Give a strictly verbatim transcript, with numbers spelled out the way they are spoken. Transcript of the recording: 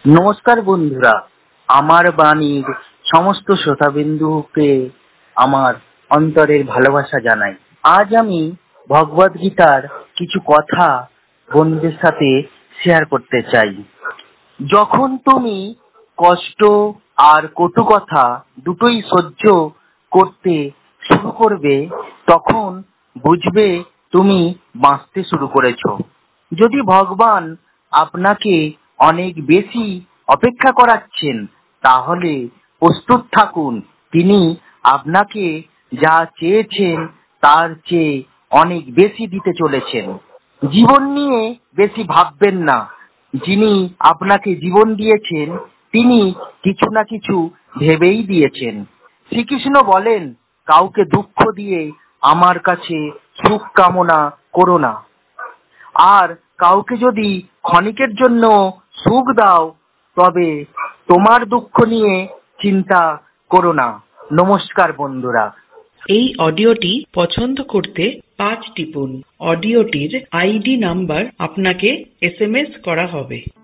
নমস্কার বন্ধুরা, আমার বাণীর সমস্ত শ্রোতাবিন্দুকে আমার অন্তরের ভালোবাসা জানাই। আজ আমি ভগবদ গীতার কিছু কথা বন্ধুদের সাথে শেয়ার করতে চাই। যখন তুমি কষ্ট আর কটু কথা দুটোই সহ্য করতে শুরু করবে, তখন বুঝবে তুমি বাঁচতে শুরু করেছো। যদি ভগবান আপনাকে অনেক বেশি অপেক্ষা করাচ্ছেন, তাহলে প্রস্তুত থাকুন। তিনি আপনাকে যা চেয়েছেন তার চেয়ে অনেক বেশি দিতে চলেছেন। জীবন নিয়ে বেশি ভাববেন না। যিনি আপনাকে জীবন দিয়েছেন, তিনি কিছু না কিছু ভেবেই দিয়েছেন। শ্রীকৃষ্ণ বলেন, কাউকে দুঃখ দিয়ে আমার কাছে সুখ কামনা করো না। আর কাউকে যদি ক্ষণিকের জন্য সুখ দাও, তবে তোমার দুঃখ নিয়ে চিন্তা করো না। নমস্কার বন্ধুরা। এই অডিওটি পছন্দ করতে পাঁচ টিপুন। অডিওটির আইডি নাম্বার আপনাকে এস এম এস করা হবে।